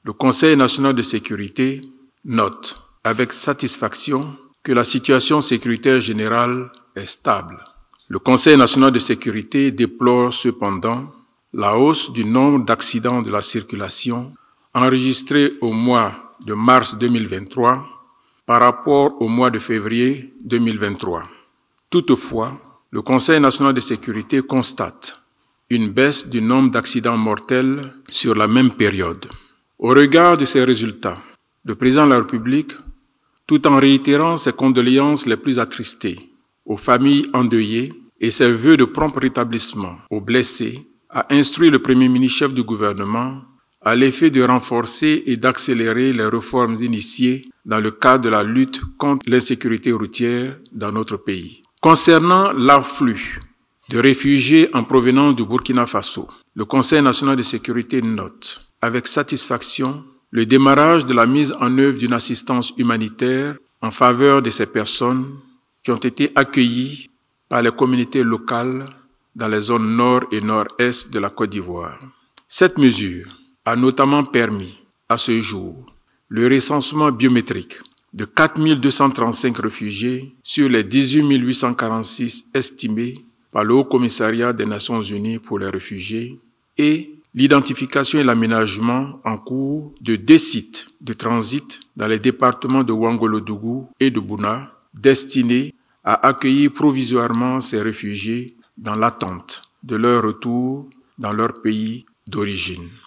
Le Conseil national de sécurité note avec satisfaction que la situation sécuritaire générale est stable. Le Conseil national de sécurité déplore cependant la hausse du nombre d'accidents de la circulation enregistrés au mois de mars 2023 par rapport au mois de février 2023. Toutefois, le Conseil national de sécurité constate une baisse du nombre d'accidents mortels sur la même période. Au regard de ces résultats, le président de la République, tout en réitérant ses condoléances les plus attristées aux familles endeuillées et ses vœux de prompt rétablissement aux blessés, a instruit le Premier ministre chef du gouvernement à l'effet de renforcer et d'accélérer les réformes initiées dans le cadre de la lutte contre l'insécurité routière dans notre pays. Concernant l'afflux de réfugiés en provenance du Burkina Faso, le Conseil national de sécurité note avec satisfaction le démarrage de la mise en œuvre d'une assistance humanitaire en faveur de ces personnes qui ont été accueillies par les communautés locales dans les zones nord et nord-est de la Côte d'Ivoire. Cette mesure a notamment permis, à ce jour, le recensement biométrique de 4 235 réfugiés sur les 18 846 estimés par le Haut-Commissariat des Nations Unies pour les réfugiés et l'identification et l'aménagement en cours de 2 sites de transit dans les départements de Ouangolodougou et de Bouna, destinés à accueillir provisoirement ces réfugiés dans l'attente de leur retour dans leur pays d'origine.